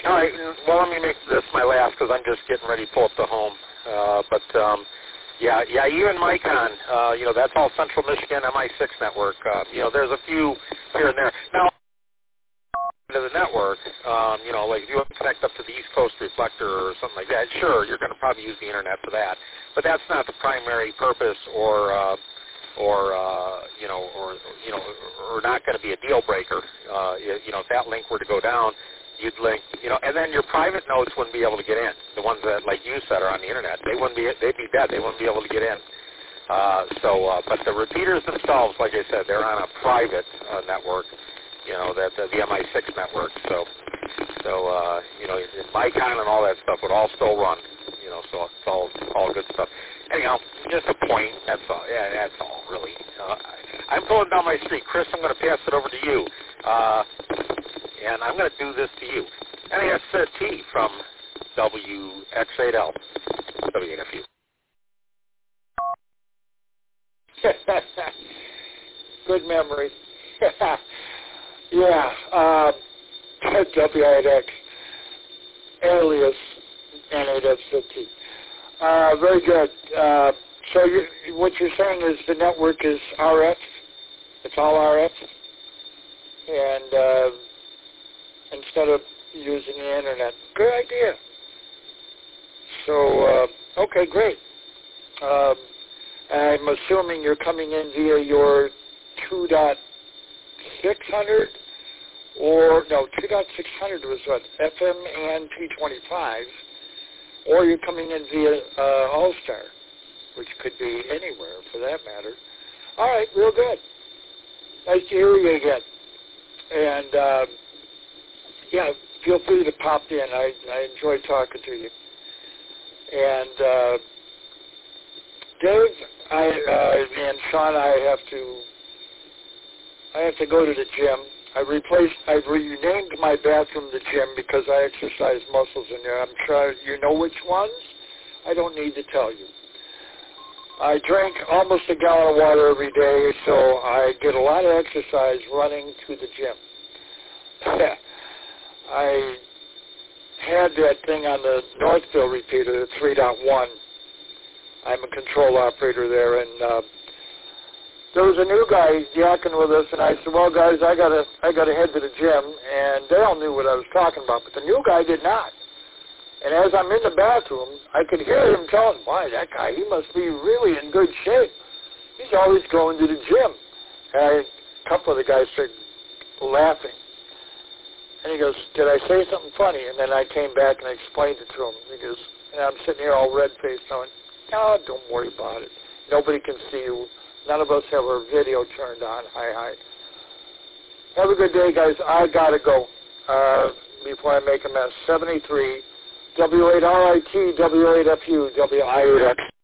All right. Well, let me make this my last because I'm just getting ready to pull up the home. Yeah, even Micon, that's all Central Michigan MI6 network. There's a few here and there. Now, to the network, like if you want to connect up to the East Coast reflector or something like that, sure, you're going to probably use the internet for that. But that's not the primary purpose, or not going to be a deal breaker. If that link were to go down, you'd link, and then your private nodes wouldn't be able to get in. The ones that, like you said, are on the internet, they'd be dead. They wouldn't be able to get in. But the repeaters themselves, like I said, they're on a private network. The MI6 network. So Micon and all that stuff would all still run. So it's all good stuff. Anyhow, just a point. That's all. Yeah, that's all really. I'm pulling down my street, Chris. I'm going to pass it over to you, and I'm going to do this to you. NAST from WX8L, WNFU. Good memory. Yeah, W8X, alias N8F50. Very good. So what you're saying is the network is RF? It's all RF? And instead of using the internet. Good idea. So, okay, great. I'm assuming you're coming in via your 2.600 or no, 2.600 was what, FM and P25s, or you're coming in via All-Star, which could be anywhere for that matter. All right, real good. Nice to hear you again. And, yeah, feel free to pop in. I enjoy talking to you. And, Dave, and Sean, I have to go to the gym. I've renamed my bathroom the gym because I exercise muscles in there. I'm sure you know which ones. I don't need to tell you. I drink almost a gallon of water every day, so I get a lot of exercise running to the gym. I had that thing on the Northville repeater, the 3.1. I'm a control operator there, and there was a new guy yakking with us, and I said, well, guys, I gotta head to the gym, and they all knew what I was talking about, but the new guy did not. And as I'm in the bathroom, I could hear him telling, why, that guy, he must be really in good shape. He's always going to the gym. And a couple of the guys started laughing. And he goes, did I say something funny? And then I came back and I explained it to him. He goes, and I'm sitting here all red-faced going, no, don't worry about it. Nobody can see you. None of us have our video turned on. Hi. Have a good day, guys. I got to go before I make a mess. 73, W8RIT, W8FU, WI8X.